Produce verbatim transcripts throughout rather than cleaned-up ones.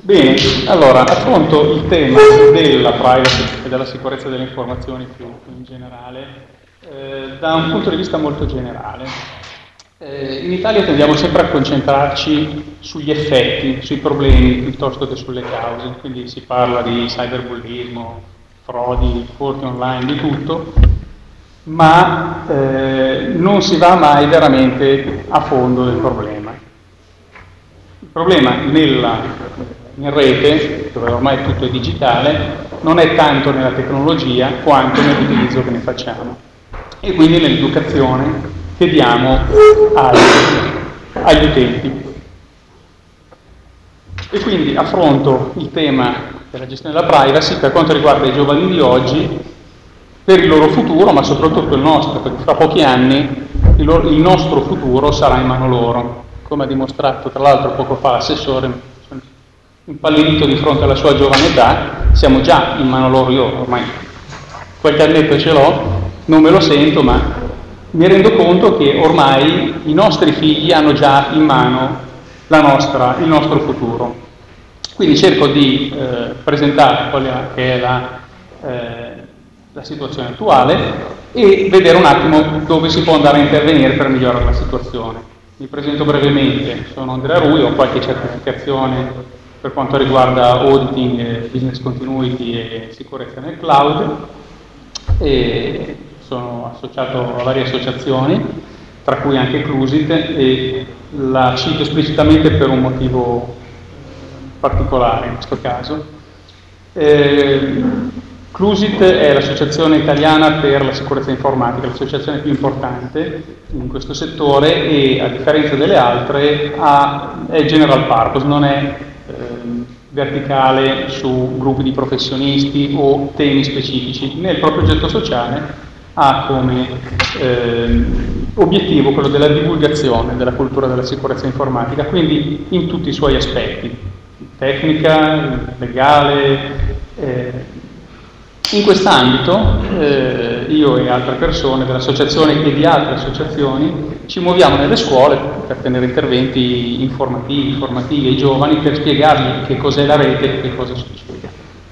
Bene, allora affronto il tema della privacy e della sicurezza delle informazioni più in generale eh, da un punto di vista molto generale. Eh, in Italia tendiamo sempre a concentrarci sugli effetti, sui problemi piuttosto che sulle cause, quindi si parla di cyberbullismo, frodi, furti online, di tutto, ma eh, non si va mai veramente a fondo del problema. Il problema nella in rete, dove ormai tutto è digitale, non è tanto nella tecnologia quanto nell'utilizzo che ne facciamo e quindi nell'educazione che diamo agli, agli utenti. E quindi affronto il tema della gestione della privacy per quanto riguarda i giovani di oggi, per il loro futuro, ma soprattutto il nostro, perché fra pochi anni il, loro, il nostro futuro sarà in mano loro, come ha dimostrato tra l'altro poco fa l'assessore impallidito di fronte alla sua giovane età. Siamo già in mano loro, io ormai qualche annetto ce l'ho, non me lo sento, ma mi rendo conto che ormai i nostri figli hanno già in mano la nostra, il nostro futuro. Quindi cerco di eh, presentare quella che è la, eh, la situazione attuale e vedere un attimo dove si può andare a intervenire per migliorare la situazione. Mi presento brevemente, sono Andrea Rui, ho qualche certificazione per quanto riguarda auditing, business continuity e sicurezza nel cloud, e sono associato a varie associazioni, tra cui anche Clusit, e la cito esplicitamente per un motivo particolare in questo caso. Eh, Clusit è l'associazione italiana per la sicurezza informatica, l'associazione più importante in questo settore e, a differenza delle altre, ha, è general purpose, non è verticale su gruppi di professionisti o temi specifici. Nel proprio progetto sociale ha come eh, obiettivo quello della divulgazione della cultura della sicurezza informatica, quindi in tutti i suoi aspetti, tecnica, legale. Eh. In quest'ambito eh, io e altre persone dell'associazione e di altre associazioni ci muoviamo nelle scuole per tenere interventi informativi, formativi ai giovani per spiegargli che cos'è la rete e che cosa succede.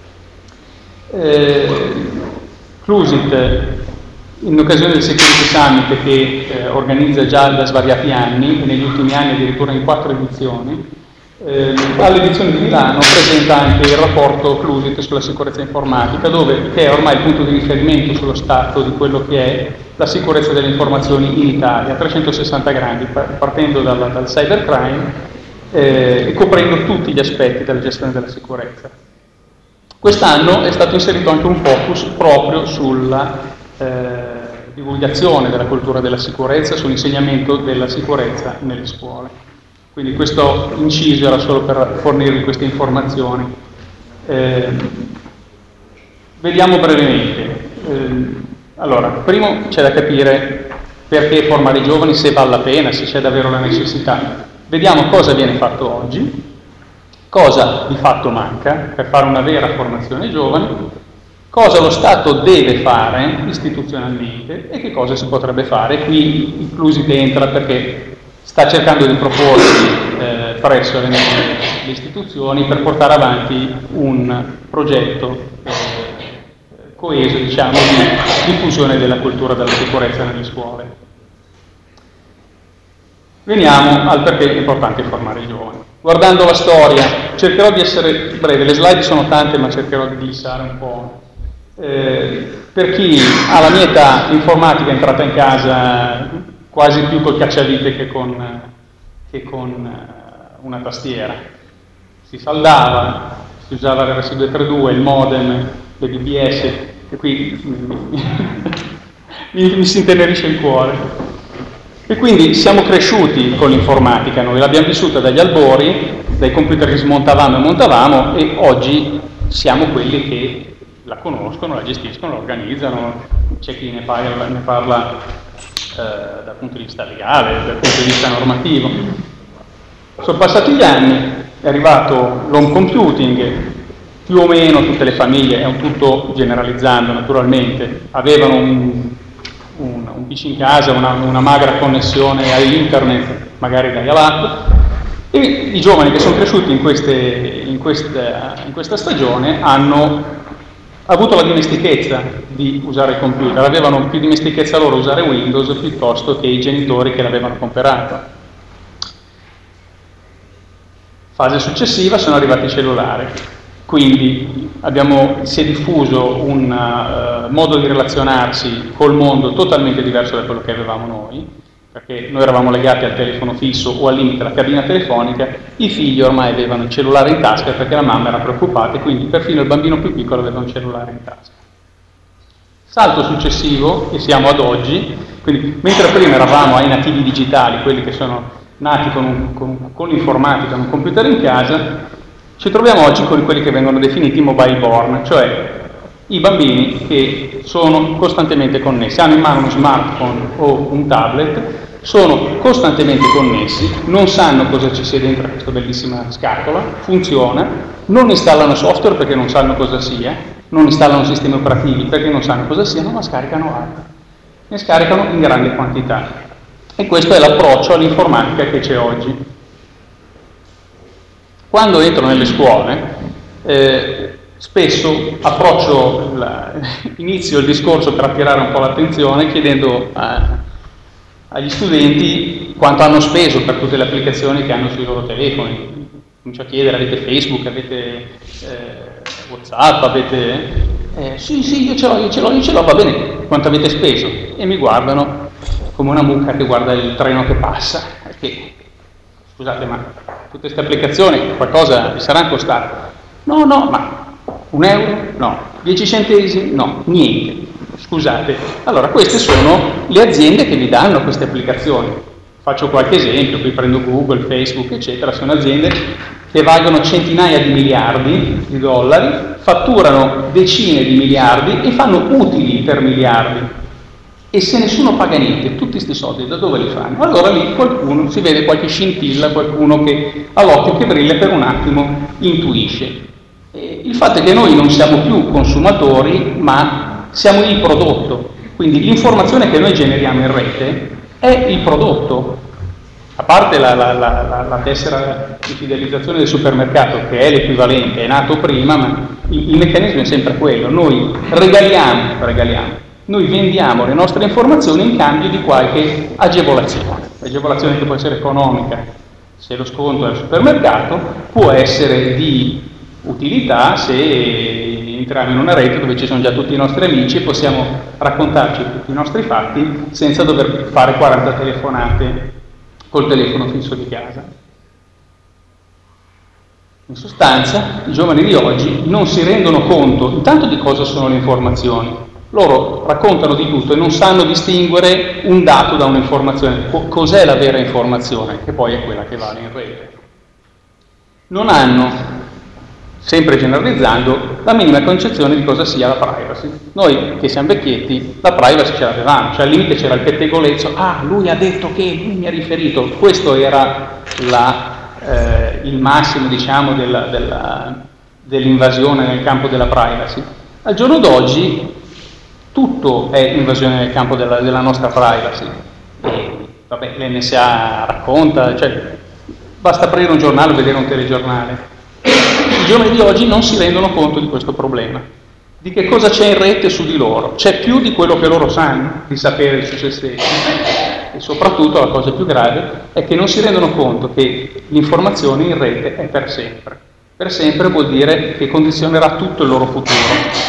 Eh, Clusit, in occasione del Security Summit che eh, organizza già da svariati anni, e negli ultimi anni addirittura in quattro edizioni, eh, all'edizione di Milano presenta anche il rapporto Clusit sulla sicurezza informatica, dove, che è ormai il punto di riferimento sullo stato di quello che è la sicurezza delle informazioni in Italia, a trecentosessanta gradi, partendo dal, dal cybercrime eh, e coprendo tutti gli aspetti della gestione della sicurezza. Quest'anno è stato inserito anche un focus proprio sulla eh, divulgazione della cultura della sicurezza, sull'insegnamento della sicurezza nelle scuole. Quindi questo inciso era solo per fornirvi queste informazioni. Eh, vediamo brevemente. Eh, allora, primo c'è da capire perché formare i giovani, se vale la pena, se c'è davvero la necessità. Vediamo cosa viene fatto oggi, cosa di fatto manca per fare una vera formazione ai giovani, cosa lo Stato deve fare istituzionalmente e che cosa si potrebbe fare. Qui il Clusit entra perché sta cercando di proporsi eh, presso le, le istituzioni per portare avanti un progetto eh, coeso, diciamo, di diffusione della cultura della sicurezza nelle scuole. Veniamo al perché è importante formare i giovani. Guardando la storia, cercherò di essere breve, le slide sono tante ma cercherò di glissare un po'. Eh, per chi ha la mia età, l'informatica è entrata in casa quasi più col cacciavite che con, che con una tastiera. Si saldava, si usava l'R S duecentotrentadue, il modem, le B B S, e qui mi, mi, mi si intenerisce il cuore. E quindi siamo cresciuti con l'informatica, noi l'abbiamo vissuta dagli albori, dai computer che smontavamo e montavamo, e oggi siamo quelli che la conoscono, la gestiscono, la organizzano. C'è chi ne parla, ne parla Eh, dal punto di vista legale, dal punto di vista normativo. Sono passati gli anni, è arrivato l'home computing, più o meno tutte le famiglie, è un tutto generalizzando naturalmente, avevano un, un, un P C in casa, una, una magra connessione all'internet, magari dial-up, E i giovani che sono cresciuti in, queste, in, questa, in questa stagione hanno avuto la dimestichezza di usare il computer, avevano più dimestichezza loro a usare Windows piuttosto che i genitori che l'avevano comprato. Fase successiva sono arrivati i cellulari, quindi abbiamo, si è diffuso un uh, modo di relazionarsi col mondo totalmente diverso da quello che avevamo noi, perché noi eravamo legati al telefono fisso o al limite alla cabina telefonica, i figli ormai avevano il cellulare in tasca perché la mamma era preoccupata e quindi perfino il bambino più piccolo aveva un cellulare in tasca. Salto successivo, e siamo ad oggi, quindi mentre prima eravamo ai nativi digitali, quelli che sono nati con, un, con, con l'informatica, con un computer in casa, ci troviamo oggi con quelli che vengono definiti mobile born, cioè i bambini che sono costantemente connessi, hanno in mano uno smartphone o un tablet, sono costantemente connessi, non sanno cosa ci sia dentro questa bellissima scatola, funziona, non installano software perché non sanno cosa sia, non installano sistemi operativi perché non sanno cosa siano, ma scaricano hardware. Ne scaricano in grande quantità. E questo è l'approccio all'informatica che c'è oggi. Quando entro nelle scuole, eh, spesso approccio, la, inizio il discorso per attirare un po' l'attenzione chiedendo a, agli studenti quanto hanno speso per tutte le applicazioni che hanno sui loro telefoni. Comincio a chiedere, avete Facebook, avete eh, WhatsApp, avete... Eh, sì, sì, io ce l'ho, io ce l'ho, io ce l'ho, va bene, quanto avete speso? E mi guardano come una mucca che guarda il treno che passa. Perché, scusate, ma tutte queste applicazioni qualcosa vi saranno costate? No, no, ma un euro? No. Dieci centesimi? No, niente. Scusate. Allora, queste sono le aziende che vi danno queste applicazioni. Faccio qualche esempio, qui prendo Google, Facebook, eccetera, sono aziende che valgono centinaia di miliardi di dollari, fatturano decine di miliardi e fanno utili per miliardi. E se nessuno paga niente, tutti questi soldi da dove li fanno? Allora lì qualcuno, si vede qualche scintilla, qualcuno che ha l'occhio che brilla per un attimo intuisce. E il fatto è che noi non siamo più consumatori, ma siamo il prodotto. Quindi l'informazione che noi generiamo in rete è il prodotto. A parte la, la, la, la tessera di fidelizzazione del supermercato, che è l'equivalente, è nato prima, ma il, il meccanismo è sempre quello. Noi regaliamo, regaliamo. Noi vendiamo le nostre informazioni in cambio di qualche agevolazione, agevolazione che può essere economica, se lo sconto è al supermercato, può essere di utilità se entriamo in una rete dove ci sono già tutti i nostri amici e possiamo raccontarci tutti i nostri fatti senza dover fare quaranta telefonate col telefono fisso di casa. In sostanza, i giovani di oggi non si rendono conto intanto di cosa sono le informazioni. Loro raccontano di tutto e non sanno distinguere un dato da un'informazione. Cos'è la vera informazione? Che poi è quella che vale in rete. Non hanno, sempre generalizzando, la minima concezione di cosa sia la privacy. Noi che siamo vecchietti, la privacy ce l'avevamo, cioè al limite c'era il pettegolezzo, ah, lui ha detto che, lui mi ha riferito. Questo era la, eh, il massimo, diciamo, della, della, dell'invasione nel campo della privacy. Al giorno d'oggi tutto è invasione nel campo della, della nostra privacy. E, vabbè, l'N S A racconta, cioè, basta aprire un giornale o vedere un telegiornale. I giovani di oggi non si rendono conto di questo problema, di che cosa c'è in rete su di loro. C'è più di quello che loro sanno di sapere su se stessi. E soprattutto la cosa più grave è che non si rendono conto che l'informazione in rete è per sempre. Per sempre vuol dire che condizionerà tutto il loro futuro.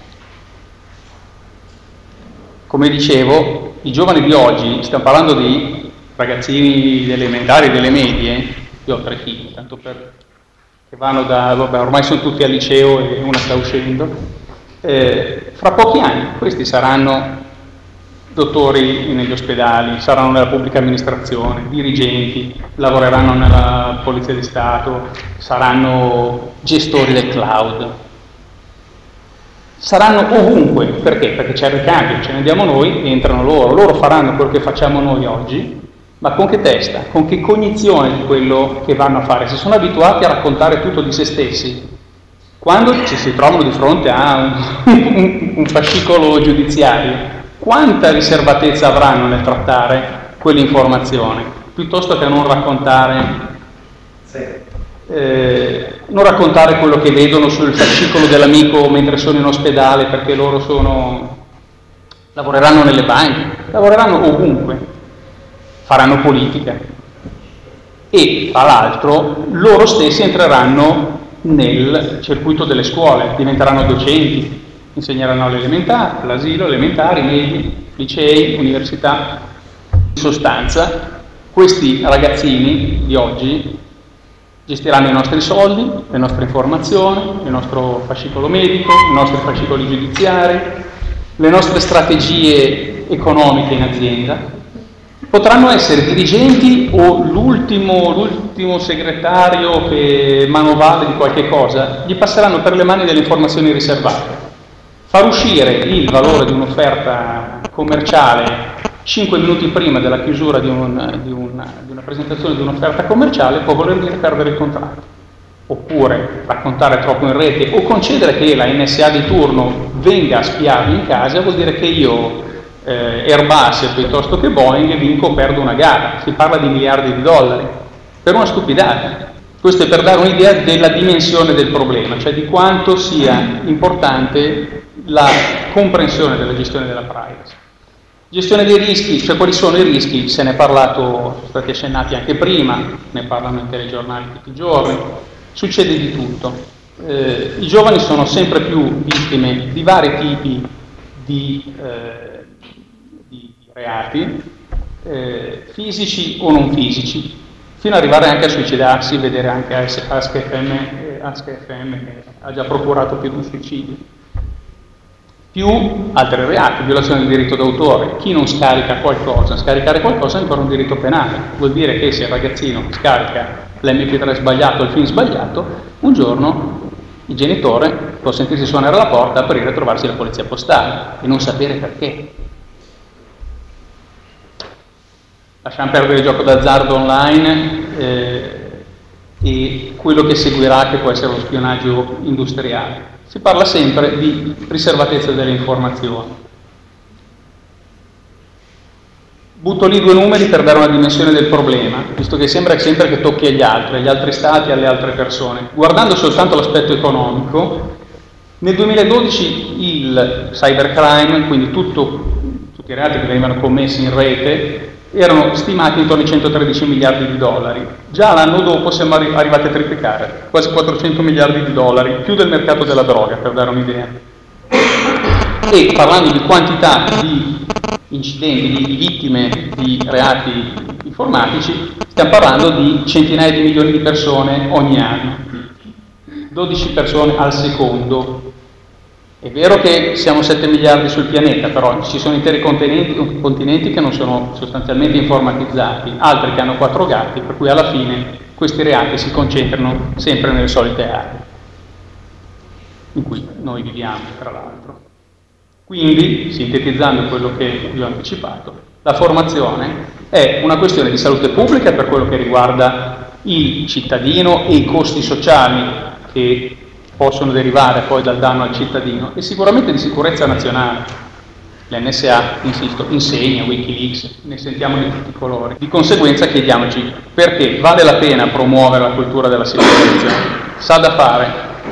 Come dicevo, i giovani di oggi, stiamo parlando di ragazzini delle elementari e delle medie, io ho tre figli, tanto per che vanno da, vabbè, ormai sono tutti al liceo e una sta uscendo, eh, fra pochi anni questi saranno dottori negli ospedali, saranno nella pubblica amministrazione, dirigenti, lavoreranno nella Polizia di Stato, saranno gestori del cloud. Saranno ovunque, perché? Perché c'è il ricambio, ce ne andiamo noi e entrano loro, loro faranno quello che facciamo noi oggi, ma con che testa, con che cognizione di quello che vanno a fare? Si sono abituati a raccontare tutto di se stessi. Quando ci si trovano di fronte a un, un fascicolo giudiziario, quanta riservatezza avranno nel trattare quell'informazione, piuttosto che non raccontare eh, non raccontare quello che vedono sul fascicolo dell'amico mentre sono in ospedale, perché loro sono, lavoreranno nelle banche, lavoreranno ovunque, faranno politica e tra l'altro loro stessi entreranno nel circuito delle scuole, diventeranno docenti, insegneranno all'elementare, all'asilo, elementari, medi, licei, università. In sostanza, questi ragazzini di oggi gestiranno i nostri soldi, le nostre informazioni, il nostro fascicolo medico, i nostri fascicoli giudiziari, le nostre strategie economiche in azienda. Potranno essere dirigenti o l'ultimo, l'ultimo segretario che manovale di qualche cosa, gli passeranno per le mani delle informazioni riservate. Far uscire il valore di un'offerta commerciale cinque minuti prima della chiusura di, un, di, una, di una presentazione di un'offerta commerciale può voler dire perdere il contratto. Oppure raccontare troppo in rete o concedere che la N S A di turno venga a spiarvi in casa vuol dire che io, eh, Airbus piuttosto che Boeing, vinco o perdo una gara. Si parla di miliardi di dollari per una stupidata. Questo è per dare un'idea della dimensione del problema, cioè di quanto sia importante la comprensione della gestione della privacy. Gestione dei rischi, cioè quali sono i rischi? Se ne è parlato, sono stati accennati anche prima, ne parlano i telegiornali tutti i giorni, succede di tutto. Eh, I giovani sono sempre più vittime di vari tipi di, eh, di reati, eh, fisici o non fisici, fino ad arrivare anche a suicidarsi, vedere anche Ask F M, eh, Ask F M che ha già procurato più di un suicidio. Più altri reati, violazione del diritto d'autore. Chi non scarica qualcosa, scaricare qualcosa è ancora un diritto penale. Vuol dire che se il ragazzino scarica l'emme pi tre sbagliato, il film sbagliato, un giorno il genitore può sentirsi suonare alla porta, aprire e trovarsi la polizia postale e non sapere perché. Lasciamo perdere il gioco d'azzardo online eh, e quello che seguirà, che può essere lo spionaggio industriale. Si parla sempre di riservatezza delle informazioni. Butto lì due numeri per dare una dimensione del problema, visto che sembra sempre che tocchi agli altri, agli altri stati, alle altre persone. Guardando soltanto l'aspetto economico, nel duemiladodici il cybercrime, quindi tutto, tutti i reati che venivano commessi in rete, erano stimati intorno ai centotredici miliardi di dollari. Già l'anno dopo siamo arrivati a triplicare, quasi quattrocento miliardi di dollari, più del mercato della droga, per dare un'idea. E parlando di quantità di incidenti, di, di vittime di reati informatici, stiamo parlando di centinaia di milioni di persone ogni anno, dodici persone al secondo. È vero che siamo sette miliardi sul pianeta, però ci sono interi continenti, continenti che non sono sostanzialmente informatizzati, altri che hanno quattro gatti, per cui alla fine questi reati si concentrano sempre nelle solite aree in cui noi viviamo, tra l'altro. Quindi, sintetizzando quello che vi ho anticipato, la formazione è una questione di salute pubblica per quello che riguarda il cittadino e i costi sociali che possono derivare poi dal danno al cittadino, e sicuramente di sicurezza nazionale. L'N S A, insisto, insegna, Wikileaks, ne sentiamo di tutti i colori. Di conseguenza chiediamoci perché vale la pena promuovere la cultura della sicurezza. Sa da fare?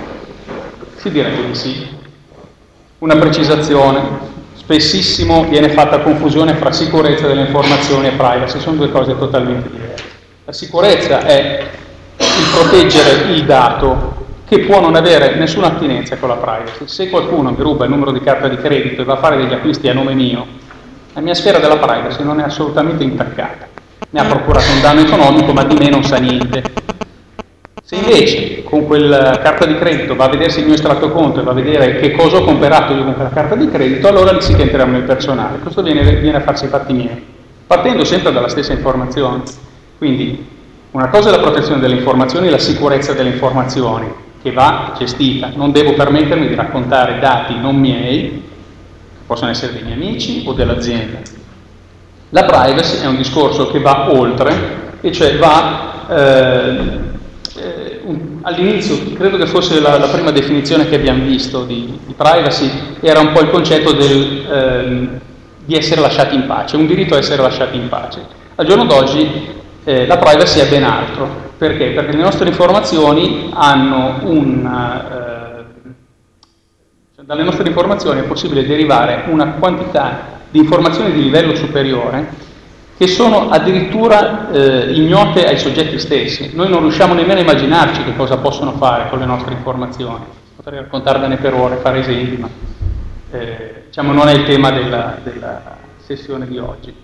Si direbbe di sì. Una precisazione: spessissimo viene fatta confusione fra sicurezza delle informazioni e privacy, sono due cose totalmente diverse. La sicurezza è il proteggere il dato, che può non avere nessuna attinenza con la privacy. Se qualcuno mi ruba il numero di carta di credito e va a fare degli acquisti a nome mio, la mia sfera della privacy non è assolutamente intaccata. Mi ha procurato un danno economico, ma di me non sa niente. Se invece con quella carta di credito va a vedersi il mio estratto conto e va a vedere che cosa ho comprato io con quella carta di credito, allora lì sì che entriamo nel personale. Questo viene, viene a farsi i fatti miei, partendo sempre dalla stessa informazione. Quindi una cosa è la protezione delle informazioni e la sicurezza delle informazioni, che va gestita. Non devo permettermi di raccontare dati non miei, che possono essere dei miei amici o dell'azienda. La privacy è un discorso che va oltre, e cioè va eh, eh, un, all'inizio, credo che fosse la, la prima definizione che abbiamo visto di, di privacy, era un po' il concetto del, eh, di essere lasciati in pace, un diritto a essere lasciati in pace. Al giorno d'oggi eh, la privacy è ben altro. Perché? Perché le nostre informazioni hanno un... Eh, cioè dalle nostre informazioni è possibile derivare una quantità di informazioni di livello superiore che sono addirittura eh, ignote ai soggetti stessi. Noi non riusciamo nemmeno a immaginarci che cosa possono fare con le nostre informazioni. Potrei raccontarvene per ore, fare esempi, ma eh, diciamo non è il tema della, della sessione di oggi.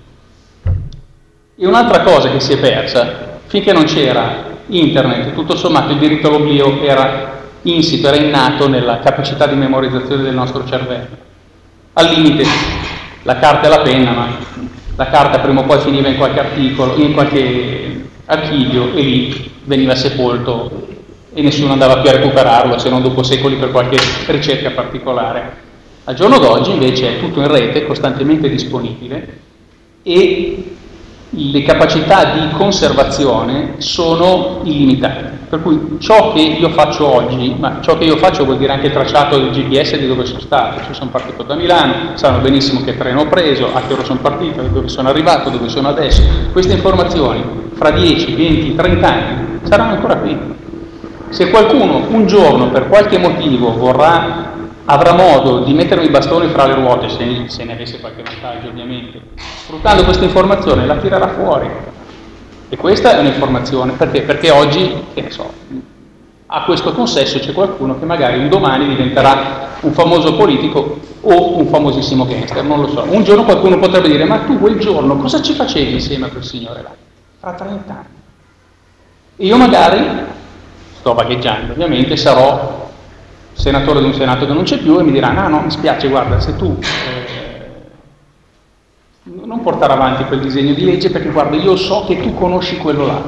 E un'altra cosa che si è persa, finché non c'era internet, tutto sommato il diritto all'oblio era insito, era innato nella capacità di memorizzazione del nostro cervello. Al limite la carta e la penna, ma la carta prima o poi finiva in qualche articolo, in qualche archivio e lì veniva sepolto e nessuno andava più a recuperarlo se non dopo secoli per qualche ricerca particolare. Al giorno d'oggi invece è tutto in rete, costantemente disponibile e le capacità di conservazione sono illimitate. Per cui ciò che io faccio oggi, ma ciò che io faccio vuol dire anche tracciato del G P S di dove sono stato. Cioè sono partito da Milano, sanno benissimo che treno ho preso, a che ora sono partito, dove sono arrivato, dove sono adesso. Queste informazioni fra dieci, venti, trenta anni saranno ancora qui. Se qualcuno un giorno per qualche motivo vorrà, avrà modo di mettermi i bastoni fra le ruote, se, se ne avesse qualche vantaggio ovviamente, sfruttando questa informazione la tirerà fuori. E questa è un'informazione, perché? Perché oggi, che ne so, a questo consesso c'è qualcuno che magari un domani diventerà un famoso politico o un famosissimo gangster, non lo so. Un giorno qualcuno potrebbe dire, ma tu quel giorno cosa ci facevi insieme a quel signore là? Fra trenta anni. E io magari, sto vagheggiando ovviamente, sarò senatore di un senato che non c'è più e mi dirà, no, no, mi spiace, guarda, se tu eh, non portare avanti quel disegno di legge perché guarda, io so che tu conosci quello là.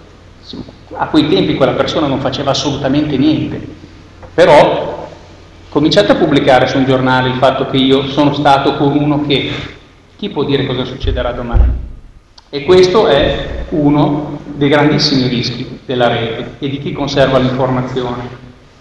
A quei tempi quella persona non faceva assolutamente niente, però cominciate a pubblicare su un giornale il fatto che io sono stato con uno che, chi può dire cosa succederà domani? E questo è uno dei grandissimi rischi della rete e di chi conserva l'informazione.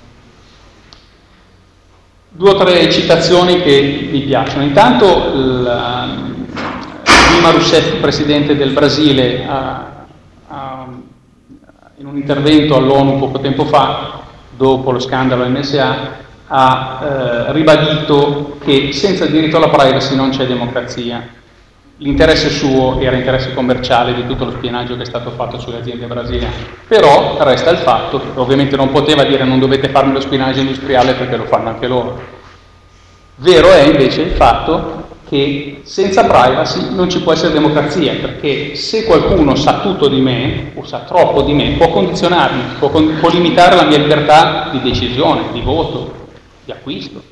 Due o tre citazioni che mi piacciono. Intanto la, Dilma Rousseff, presidente del Brasile, ha, ha, in un intervento all'ONU poco tempo fa, dopo lo scandalo M S A, ha eh, ribadito che senza il diritto alla privacy non c'è democrazia. L'interesse suo era interesse commerciale di tutto lo spionaggio che è stato fatto sulle aziende brasiliane. Però resta il fatto che ovviamente non poteva dire non dovete farmi lo spionaggio industriale perché lo fanno anche loro. Vero è invece il fatto che senza privacy non ci può essere democrazia, perché se qualcuno sa tutto di me o sa troppo di me può condizionarmi, può, può limitare la mia libertà di decisione, di voto, di acquisto.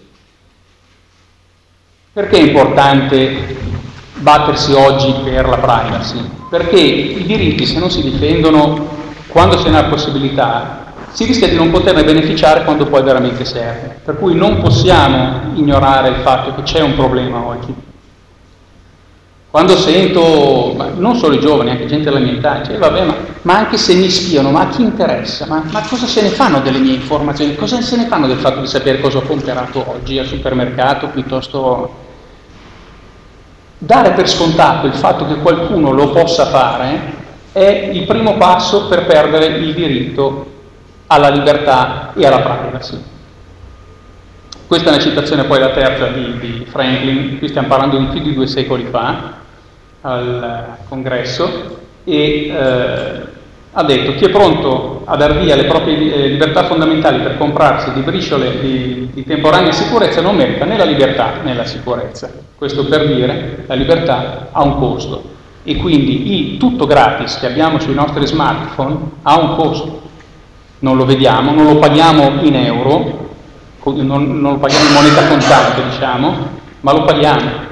Perché è importante battersi oggi per la privacy? Perché i diritti, se non si difendono quando se ne ha possibilità, si rischia di non poterne beneficiare quando poi veramente serve. Per cui non possiamo ignorare il fatto che c'è un problema oggi. Quando sento, ma non solo i giovani, anche gente della mia età, dice, vabbè, ma, ma anche se mi spiano, ma a chi interessa? Ma, ma cosa se ne fanno delle mie informazioni? Cosa se ne fanno del fatto di sapere cosa ho comprato oggi al supermercato piuttosto... Dare per scontato il fatto che qualcuno lo possa fare è il primo passo per perdere il diritto alla libertà e alla privacy. Questa è una citazione poi la terza di, di Franklin, qui stiamo parlando di più di due secoli fa, al congresso, e eh, ha detto chi è pronto a dar via le proprie eh, libertà fondamentali per comprarsi di briciole di, di temporanea sicurezza non merita né la libertà né la sicurezza. Questo per dire la libertà ha un costo e quindi il tutto gratis che abbiamo sui nostri smartphone ha un costo. Non lo vediamo, non lo paghiamo in euro, non, non lo paghiamo in moneta contante, diciamo, ma lo paghiamo.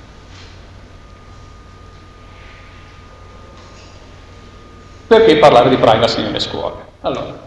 Perché parlare di privacy nelle scuole? Allora,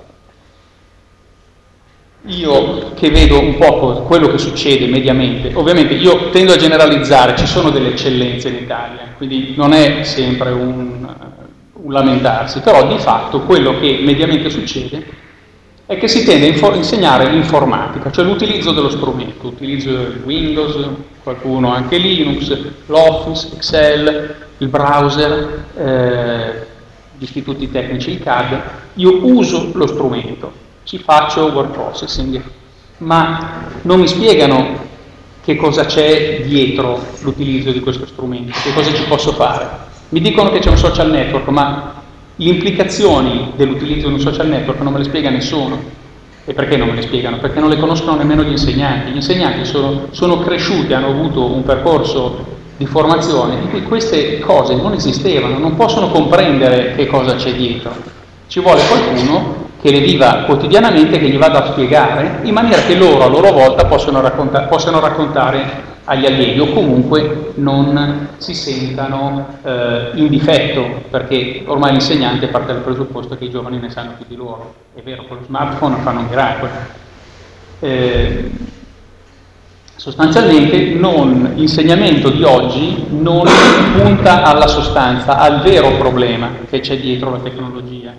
io che vedo un po' quello che succede mediamente, ovviamente io tendo a generalizzare, ci sono delle eccellenze in Italia, quindi non è sempre un, un lamentarsi, però di fatto quello che mediamente succede è che si tende a infor- insegnare l'informatica, cioè l'utilizzo dello strumento, l'utilizzo di Windows, qualcuno anche Linux, l'Office, Excel, il browser, eh, gli istituti tecnici, il C A D, io uso lo strumento, ci faccio word processing, ma non mi spiegano che cosa c'è dietro l'utilizzo di questo strumento, che cosa ci posso fare. Mi dicono che c'è un social network, ma le implicazioni dell'utilizzo di un social network non me le spiega nessuno. E perché non me le spiegano? Perché non le conoscono nemmeno gli insegnanti. Gli insegnanti sono, sono cresciuti, hanno avuto un percorso di formazione in cui queste cose non esistevano, non possono comprendere che cosa c'è dietro. Ci vuole qualcuno che le viva quotidianamente, che gli vada a spiegare, in maniera che loro a loro volta possano, racconta- possano raccontare agli allievi o comunque non si sentano eh, in difetto, perché ormai l'insegnante parte dal presupposto che i giovani ne sanno più di loro. È vero, con lo smartphone fanno miracoli. Eh, sostanzialmente non, l'insegnamento di oggi non punta alla sostanza, al vero problema che c'è dietro la tecnologia.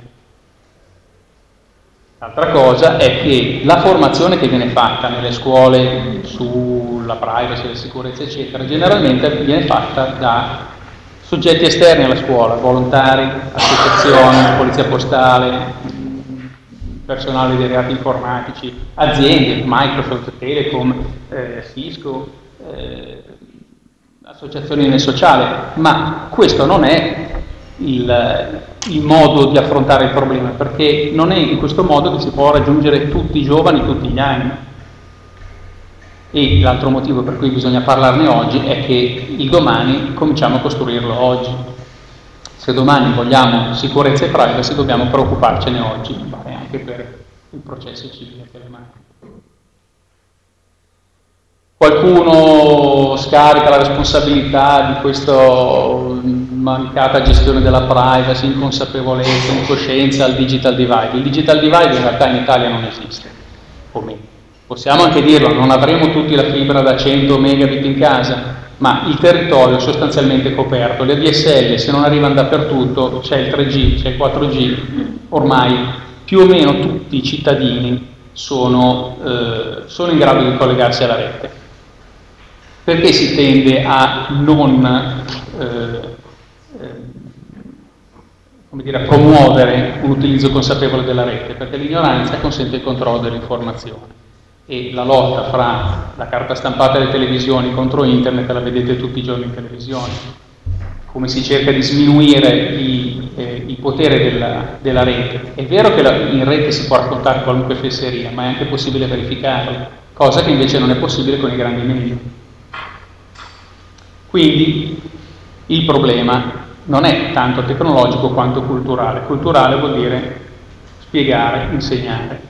L'altra cosa è che la formazione che viene fatta nelle scuole sulla privacy, la sicurezza, eccetera, generalmente viene fatta da soggetti esterni alla scuola, volontari, associazioni, polizia postale, personale dei reati informatici, aziende, Microsoft, Telecom, eh, Cisco, eh, associazioni nel sociale, ma questo non è il, il modo di affrontare il problema, perché non è in questo modo che si può raggiungere tutti i giovani tutti gli anni. E l'altro motivo per cui bisogna parlarne oggi è che il domani cominciamo a costruirlo oggi. Se domani vogliamo sicurezza e privacy dobbiamo preoccuparcene oggi, vale anche per il processo civile telematico. Qualcuno scarica la responsabilità di questa mancata gestione della privacy, inconsapevolezza, incoscienza al digital divide. Il digital divide in realtà in Italia non esiste, o meno. Possiamo anche dirlo, non avremo tutti la fibra da cento megabit in casa, ma il territorio è sostanzialmente coperto. Le D S L, se non arrivano dappertutto, c'è il tre G, c'è il quattro G, ormai più o meno tutti i cittadini sono, eh, sono in grado di collegarsi alla rete. Perché si tende a non eh, eh, come dire, a promuovere un utilizzo consapevole della rete? Perché l'ignoranza consente il controllo dell'informazione e la lotta fra la carta stampata delle televisioni contro internet la vedete tutti i giorni in televisione, come si cerca di sminuire i, eh, il potere della, della rete. È vero che la, in rete si può raccontare qualunque fesseria, ma è anche possibile verificarla, cosa che invece non è possibile con i grandi media. Quindi il problema non è tanto tecnologico quanto culturale. Culturale vuol dire spiegare, insegnare.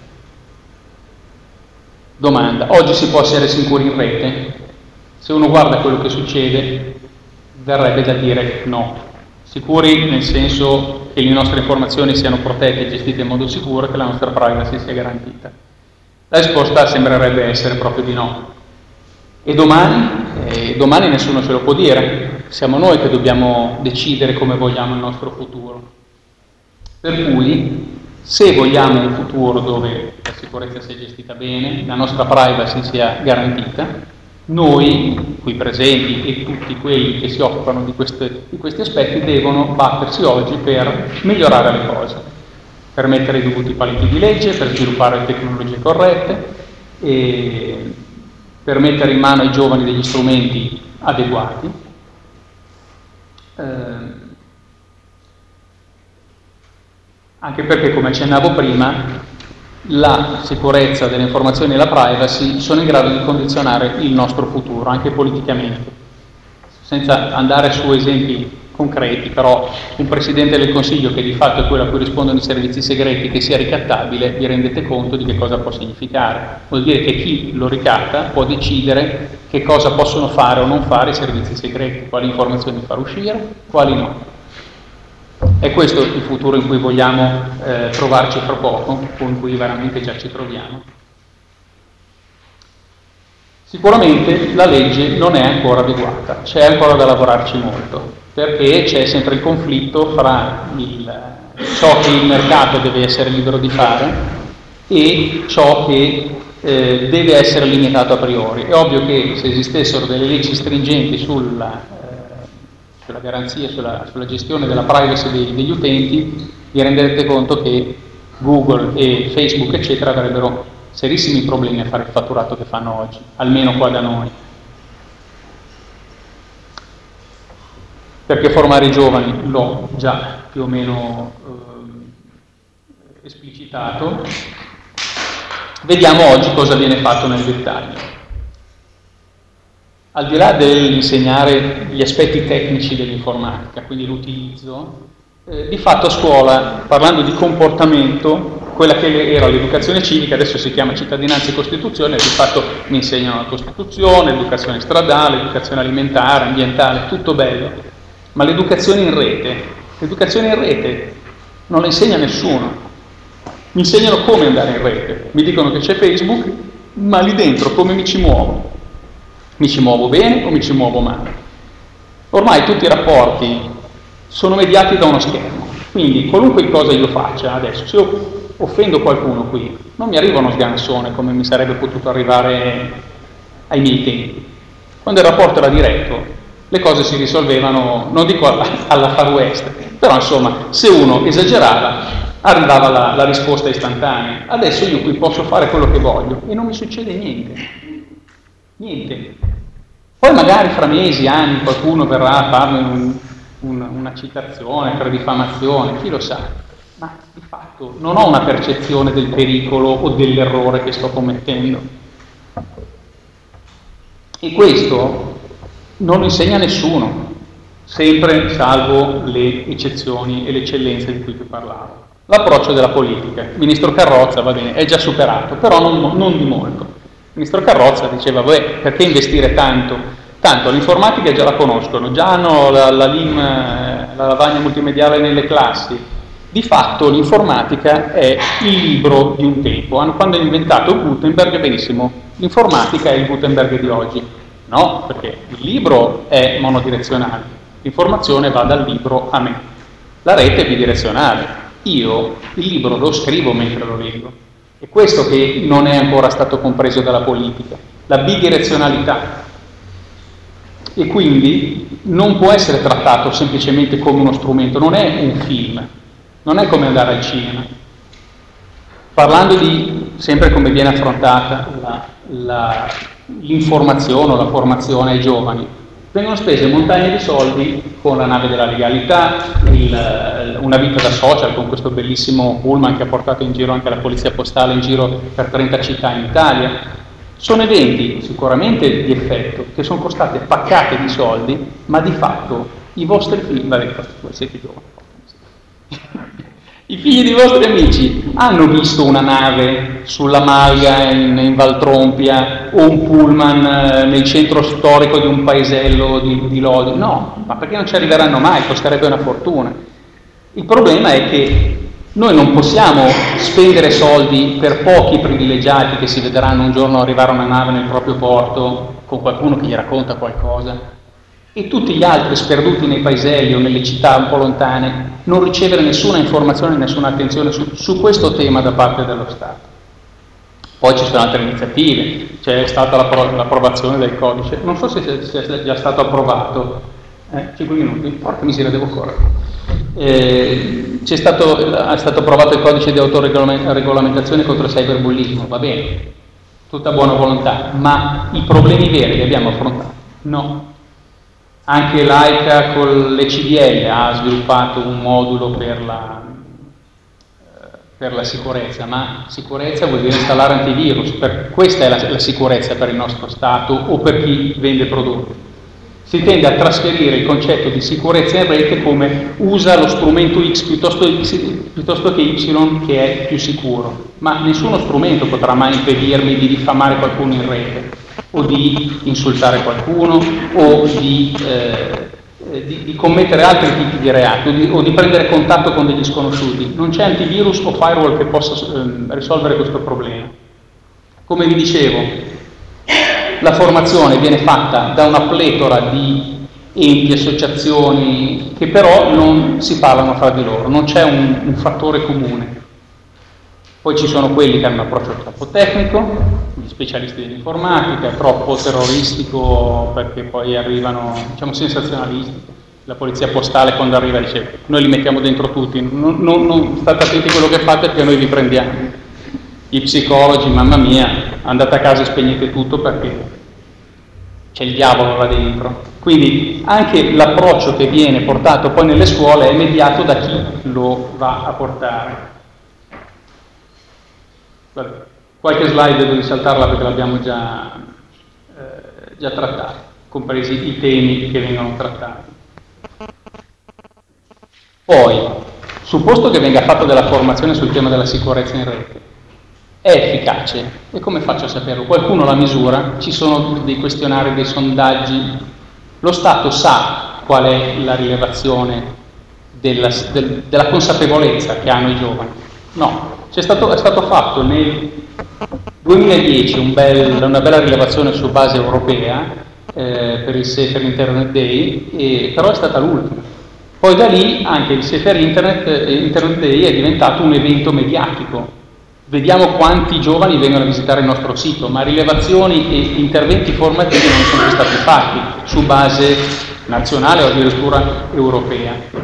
Domanda: oggi si può essere sicuri in rete? Se uno guarda quello che succede, verrebbe da dire no. Sicuri nel senso che le nostre informazioni siano protette e gestite in modo sicuro e che la nostra privacy sia garantita. La risposta sembrerebbe essere proprio di no. E domani? Eh, domani nessuno ce lo può dire. Siamo noi che dobbiamo decidere come vogliamo il nostro futuro. Per cui, se vogliamo un futuro dove la sicurezza sia gestita bene, la nostra privacy sia garantita, noi, qui presenti e tutti quelli che si occupano di, queste, di questi aspetti, devono battersi oggi per migliorare le cose, per mettere i dovuti paletti di legge, per sviluppare le tecnologie corrette e per mettere in mano ai giovani degli strumenti adeguati. Eh, anche perché, come accennavo prima, la sicurezza delle informazioni e la privacy sono in grado di condizionare il nostro futuro, anche politicamente. Senza andare su esempi concreti, però un Presidente del Consiglio che di fatto è quello a cui rispondono i servizi segreti, che sia ricattabile, vi rendete conto di che cosa può significare. Vuol dire che chi lo ricatta può decidere che cosa possono fare o non fare i servizi segreti, quali informazioni far uscire, quali no. È questo il futuro in cui vogliamo eh, trovarci fra poco, o in cui veramente già ci troviamo. Sicuramente la legge non è ancora adeguata, c'è ancora da lavorarci molto, perché c'è sempre il conflitto fra il, ciò che il mercato deve essere libero di fare e ciò che eh, deve essere limitato a priori. È ovvio che se esistessero delle leggi stringenti sulla sulla garanzia, sulla, sulla gestione della privacy dei, degli utenti, vi renderete conto che Google e Facebook, eccetera, avrebbero serissimi problemi a fare il fatturato che fanno oggi, almeno qua da noi. Perché formare i giovani l'ho già più o meno eh, esplicitato. Vediamo oggi cosa viene fatto nel dettaglio. Al di là dell'insegnare gli aspetti tecnici dell'informatica, quindi l'utilizzo, eh, di fatto a scuola, parlando di comportamento, quella che era l'educazione civica, adesso si chiama cittadinanza e Costituzione, di fatto mi insegnano la Costituzione, l'educazione stradale, l'educazione alimentare, ambientale, tutto bello, ma l'educazione in rete, l'educazione in rete non la insegna nessuno. Mi insegnano come andare in rete, mi dicono che c'è Facebook, ma lì dentro come mi ci muovo? Mi ci muovo bene o mi ci muovo male? Ormai tutti i rapporti sono mediati da uno schermo, quindi qualunque cosa io faccia adesso, se io offendo qualcuno qui, non mi arriva uno sgansone come mi sarebbe potuto arrivare ai miei tempi. Quando il rapporto era diretto, le cose si risolvevano, non dico alla Far West, però insomma, se uno esagerava, arrivava la, la risposta istantanea. Adesso io qui posso fare quello che voglio e non mi succede niente. Niente. Poi magari fra mesi, anni, qualcuno verrà a farmi un, un, una citazione per diffamazione, chi lo sa. Ma di fatto non ho una percezione del pericolo o dell'errore che sto commettendo. E questo non lo insegna nessuno, sempre salvo le eccezioni e le eccellenze di cui ti parlavo. L'approccio della politica. Il ministro Carrozza, va bene, è già superato, però non, non di molto. Il ministro Carrozza diceva, vabbè, perché investire tanto? Tanto l'informatica già la conoscono, già hanno la, la L I M, la lavagna multimediale nelle classi. Di fatto l'informatica è il libro di un tempo. Quando è inventato Gutenberg, benissimo, l'informatica è il Gutenberg di oggi. No, perché il libro è monodirezionale, l'informazione va dal libro a me. La rete è bidirezionale. Io il libro lo scrivo mentre lo leggo. È questo che non è ancora stato compreso dalla politica, la bidirezionalità. E quindi non può essere trattato semplicemente come uno strumento, non è un film, non è come andare al cinema. Parlando di, sempre come viene affrontata la, la, l'informazione o la formazione ai giovani, vengono spese montagne di soldi con la nave della legalità, il, una vita da social con questo bellissimo pullman che ha portato in giro anche la polizia postale in giro per trenta città in Italia. Sono eventi sicuramente di effetto che sono costate paccate di soldi, ma di fatto i vostri figli, vabbè, voi siete giovani, i figli dei vostri amici hanno visto una nave sulla Malga in, in Valtrompia o un pullman eh, nel centro storico di un paesello di, di Lodi? No, ma perché non ci arriveranno mai, costerebbe una fortuna. Il problema è che noi non possiamo spendere soldi per pochi privilegiati che si vedranno un giorno arrivare una nave nel proprio porto con qualcuno che gli racconta qualcosa e tutti gli altri sperduti nei paeselli o nelle città un po' lontane non ricevere nessuna informazione, nessuna attenzione su, su questo tema da parte dello Stato. Poi ci sono altre iniziative, c'è stata l'appro- l'approvazione del codice, non so se sia già stato approvato, eh, cinque minuti, porca miseria, devo correre. Eh, c'è stato, è stato approvato il codice di autoregolamentazione contro il cyberbullismo, va bene, tutta buona volontà, ma i problemi veri li abbiamo affrontati? No. Anche l'AICA con l'E C D L ha sviluppato un modulo per la, per la sicurezza, ma sicurezza vuol dire installare antivirus, per, questa è la, la sicurezza per il nostro Stato o per chi vende prodotti. Si tende a trasferire il concetto di sicurezza in rete come usa lo strumento X piuttosto, piuttosto che Y che è più sicuro, ma nessuno strumento potrà mai impedirmi di diffamare qualcuno in rete o di insultare qualcuno o di, eh, di, di commettere altri tipi di reati o di, o di prendere contatto con degli sconosciuti. Non c'è antivirus o firewall che possa eh, risolvere questo problema. Come vi dicevo, la formazione viene fatta da una pletora di enti, associazioni che però non si parlano fra di loro, non c'è un, un fattore comune. Poi ci sono quelli che hanno un approccio troppo tecnico, gli specialisti dell'informatica, troppo terroristico perché poi arrivano, diciamo, sensazionalistico, la polizia postale quando arriva dice noi li mettiamo dentro tutti, non, non, non state attenti a quello che fate perché noi vi prendiamo. I psicologi, mamma mia, andate a casa e spegnete tutto perché c'è il diavolo là dentro. Quindi anche l'approccio che viene portato poi nelle scuole è mediato da chi lo va a portare. Vabbè, qualche slide devo saltarla perché l'abbiamo già, eh, già trattata, compresi i temi che vengono trattati. Poi, supposto che venga fatta della formazione sul tema della sicurezza in rete, è efficace? E come faccio a saperlo? Qualcuno la misura? Ci sono dei questionari, dei sondaggi? Lo Stato sa qual è la rilevazione della, del, della consapevolezza che hanno i giovani? No. C'è stato, è stato fatto nel duemiladieci un bel, una bella rilevazione su base europea eh, per il Safer Internet Day, e, però è stata l'ultima. Poi da lì anche il Safer Internet, eh, Internet Day è diventato un evento mediatico. Vediamo quanti giovani vengono a visitare il nostro sito, ma rilevazioni e interventi formativi non sono più stati fatti su base nazionale o addirittura europea.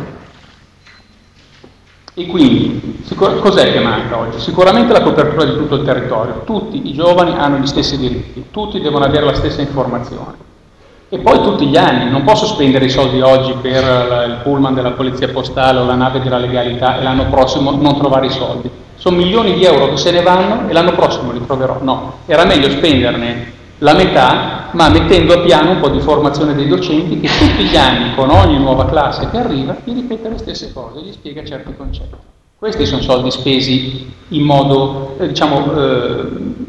E quindi, cos'è che manca oggi? Sicuramente la copertura di tutto il territorio. Tutti i giovani hanno gli stessi diritti, tutti devono avere la stessa informazione. E poi tutti gli anni, non posso spendere i soldi oggi per il pullman della polizia postale o la nave della legalità e l'anno prossimo non trovare i soldi. Sono milioni di euro che se ne vanno e l'anno prossimo li troverò. No, era meglio spenderne la metà, ma mettendo a piano un po' di formazione dei docenti che tutti gli anni, con ogni nuova classe che arriva, gli ripete le stesse cose, gli spiega certi concetti. Questi sono soldi spesi in modo, eh, diciamo, eh,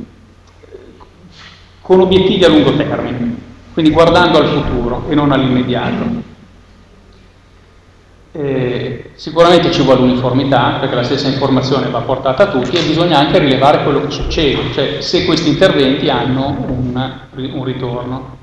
con obiettivi a lungo termine, quindi guardando al futuro e non all'immediato. Eh, sicuramente ci vuole uniformità, perché la stessa informazione va portata a tutti, e bisogna anche rilevare quello che succede, cioè se questi interventi hanno un, un ritorno.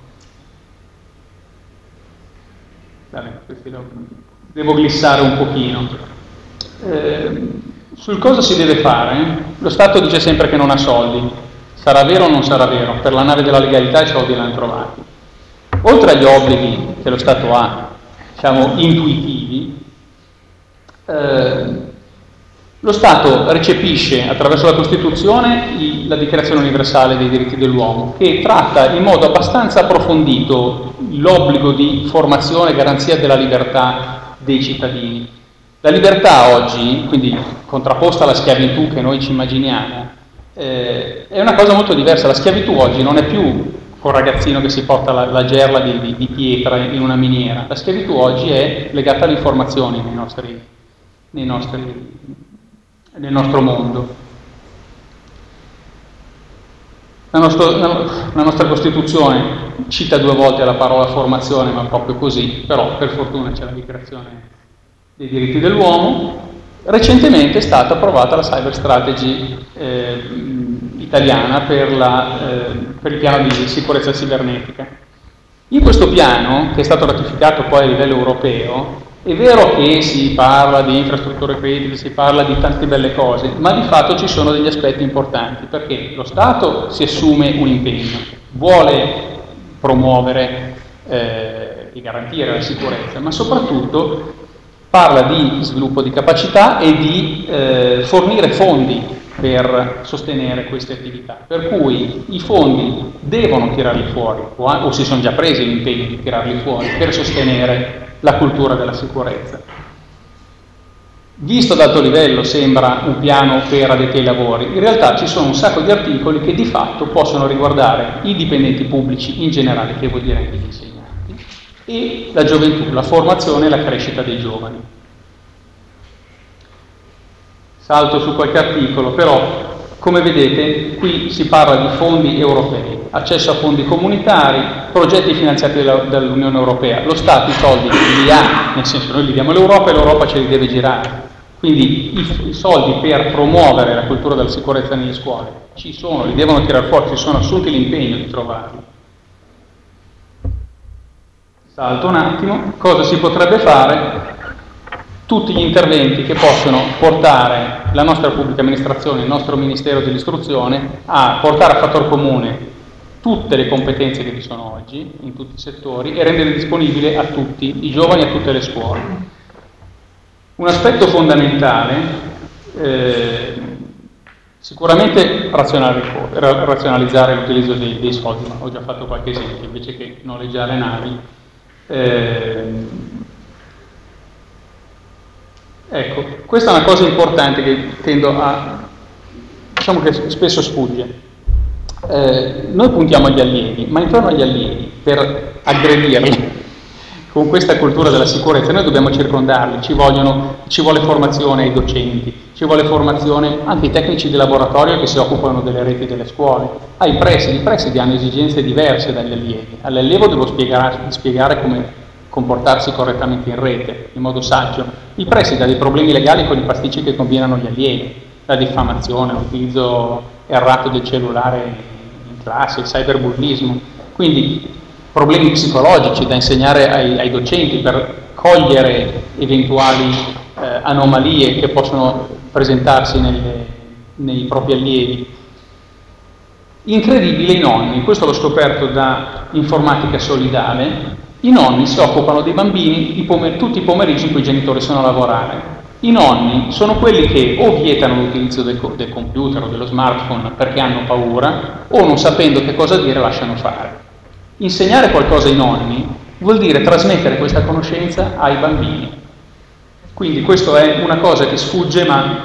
Vabbè, lo, devo glissare un pochino. Eh, sul cosa si deve fare, lo Stato dice sempre che non ha soldi. Sarà vero o non sarà vero? Per la nave della legalità i soldi l'hanno trovati. Oltre agli obblighi che lo Stato ha, diciamo, intuitivi, Eh, lo Stato recepisce attraverso la Costituzione il, la Dichiarazione Universale dei Diritti dell'Uomo, che tratta in modo abbastanza approfondito l'obbligo di formazione e garanzia della libertà dei cittadini. La libertà oggi, quindi contrapposta alla schiavitù che noi ci immaginiamo, eh, è una cosa molto diversa. La schiavitù oggi non è più col ragazzino che si porta la, la gerla di, di, di pietra in una miniera. La schiavitù oggi è legata alle informazioni nei nostri Nei nostri, nel nostro mondo. La, nostro, la nostra Costituzione cita due volte la parola formazione, ma proprio così, però per fortuna c'è la Dichiarazione dei Diritti dell'Uomo. Recentemente è stata approvata la Cyber Strategy eh, italiana per, la, eh, per il piano di sicurezza cibernetica. In questo piano, che è stato ratificato poi a livello europeo, è vero che si parla di infrastrutture critiche, si parla di tante belle cose, ma di fatto ci sono degli aspetti importanti, perché lo Stato si assume un impegno, vuole promuovere eh, e garantire la sicurezza, ma soprattutto parla di sviluppo di capacità e di eh, fornire fondi per sostenere queste attività, per cui i fondi devono tirarli fuori, o, o si sono già presi l'impegno di tirarli fuori per sostenere la cultura della sicurezza. Visto ad alto livello sembra un piano per addetti ai lavori, in realtà ci sono un sacco di articoli che di fatto possono riguardare i dipendenti pubblici in generale, che vuol dire anche gli insegnanti, e la gioventù, la formazione e la crescita dei giovani. Salto su qualche articolo, però come vedete qui si parla di fondi europei, accesso a fondi comunitari, progetti finanziati dall'Unione Europea. Lo Stato i soldi li ha, nel senso noi li diamo all'Europa e l'Europa ce li deve girare. Quindi i, i soldi per promuovere la cultura della sicurezza nelle scuole ci sono, li devono tirare fuori, si sono assunti l'impegno di trovarli. Salto un attimo, cosa si potrebbe fare? Tutti gli interventi che possono portare la nostra pubblica amministrazione, il nostro Ministero dell'Istruzione, a portare a fattor comune tutte le competenze che vi sono oggi, in tutti i settori, e renderle disponibili a tutti i giovani e a tutte le scuole. Un aspetto fondamentale, eh, sicuramente razionalizzare l'utilizzo dei, dei soldi, ma ho già fatto qualche esempio, invece che noleggiare navi. Eh, ecco, questa è una cosa importante che tendo a, diciamo che spesso sfugge. Eh, noi puntiamo agli allievi, ma intorno agli allievi, per aggredirli con questa cultura della sicurezza, noi dobbiamo circondarli, ci, vogliono, ci vuole formazione ai docenti, ci vuole formazione anche ai tecnici di laboratorio che si occupano delle reti delle scuole, ai presidi. I presidi hanno esigenze diverse dagli allievi. All'allievo devo spiegare, spiegare come comportarsi correttamente in rete, in modo saggio. Il preside ha dei problemi legali con i pasticci che combinano gli allievi, la diffamazione, l'utilizzo errato del cellulare in classe, il cyberbullismo, quindi problemi psicologici da insegnare ai, ai docenti per cogliere eventuali eh, anomalie che possono presentarsi nelle, nei propri allievi. Incredibile, i nonni, questo l'ho scoperto da Informatica Solidale, i nonni si occupano dei bambini i pomer- tutti i pomeriggi in cui i genitori sono a lavorare. I nonni sono quelli che o vietano l'utilizzo del, co- del computer o dello smartphone perché hanno paura, o non sapendo che cosa dire lasciano fare. Insegnare qualcosa ai nonni vuol dire trasmettere questa conoscenza ai bambini. Quindi questo è una cosa che sfugge, ma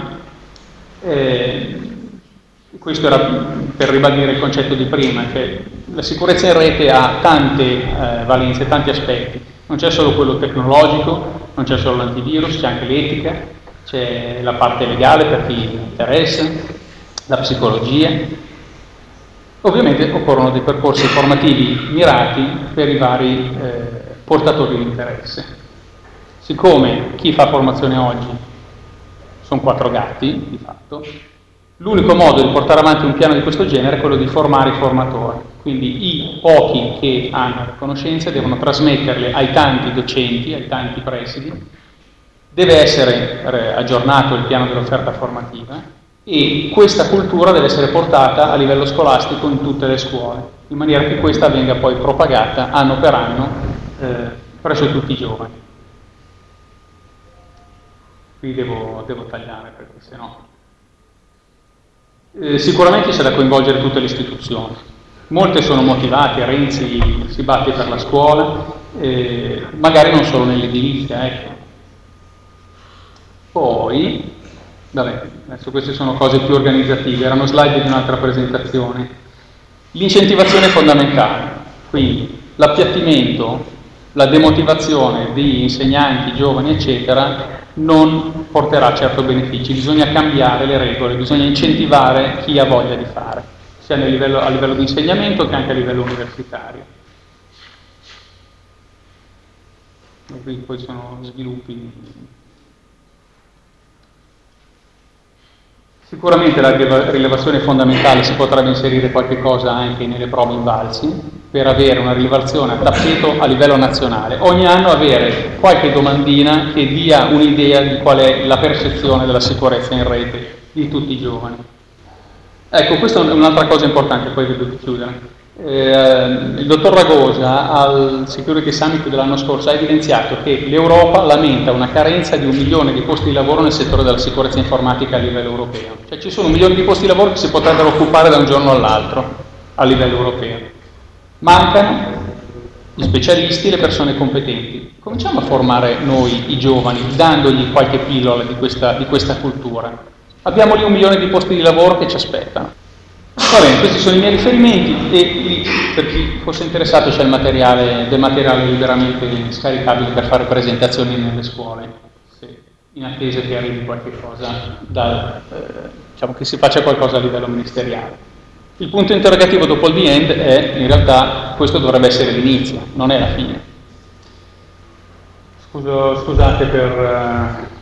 eh, questo era per ribadire il concetto di prima, che la sicurezza in rete ha tante eh, valenze, tanti aspetti. Non c'è solo quello tecnologico, non c'è solo l'antivirus, c'è anche l'etica, c'è la parte legale per chi interessa, la psicologia. Ovviamente occorrono dei percorsi formativi mirati per i vari eh, portatori di interesse. Siccome chi fa formazione oggi sono quattro gatti, di fatto, l'unico modo di portare avanti un piano di questo genere è quello di formare i formatori. Quindi i pochi che hanno le conoscenze devono trasmetterle ai tanti docenti, ai tanti presidi. Deve essere aggiornato il piano dell'offerta formativa e questa cultura deve essere portata a livello scolastico in tutte le scuole, in maniera che questa venga poi propagata anno per anno eh, presso tutti i giovani. Qui devo, devo tagliare perché sennò... Eh, sicuramente c'è da coinvolgere tutte le istituzioni. Molte sono motivate, Renzi si batte per la scuola, eh, magari non solo nell'edilizia, ecco. Poi, vabbè, adesso queste sono cose più organizzative, erano slide di un'altra presentazione. L'incentivazione è fondamentale, quindi l'appiattimento, la demotivazione di insegnanti, giovani, eccetera, non porterà certo benefici, bisogna cambiare le regole, bisogna incentivare chi ha voglia di fare, sia nel livello, a livello di insegnamento che anche a livello universitario. E qui poi sono sviluppi. Sicuramente la rilevazione fondamentale, si potrebbe inserire qualche cosa anche nelle prove invalsi, per avere una rilevazione a tappeto a livello nazionale. Ogni anno avere qualche domandina che dia un'idea di qual è la percezione della sicurezza in rete di tutti i giovani. Ecco, questa è un'altra cosa importante, poi vedo di chiudere. Eh, il dottor Ragosa al Security Summit dell'anno scorso ha evidenziato che l'Europa lamenta una carenza di un milione di posti di lavoro nel settore della sicurezza informatica a livello europeo. Cioè ci sono un milione di posti di lavoro che si potrebbero occupare da un giorno all'altro a livello europeo. Mancano gli specialisti, le persone competenti. Cominciamo a formare noi i giovani, dandogli qualche pillola di questa, di questa cultura. Abbiamo lì un milione di posti di lavoro che ci aspettano. Va bene, questi sono i miei riferimenti e lì, per chi fosse interessato, c'è il materiale, del materiale liberamente scaricabile per fare presentazioni nelle scuole, se in attesa che arrivi qualche cosa, da, eh, diciamo che si faccia qualcosa a livello ministeriale. Il punto interrogativo dopo il the end è, in realtà, questo dovrebbe essere l'inizio, non è la fine. Scuso, scusate per... Uh,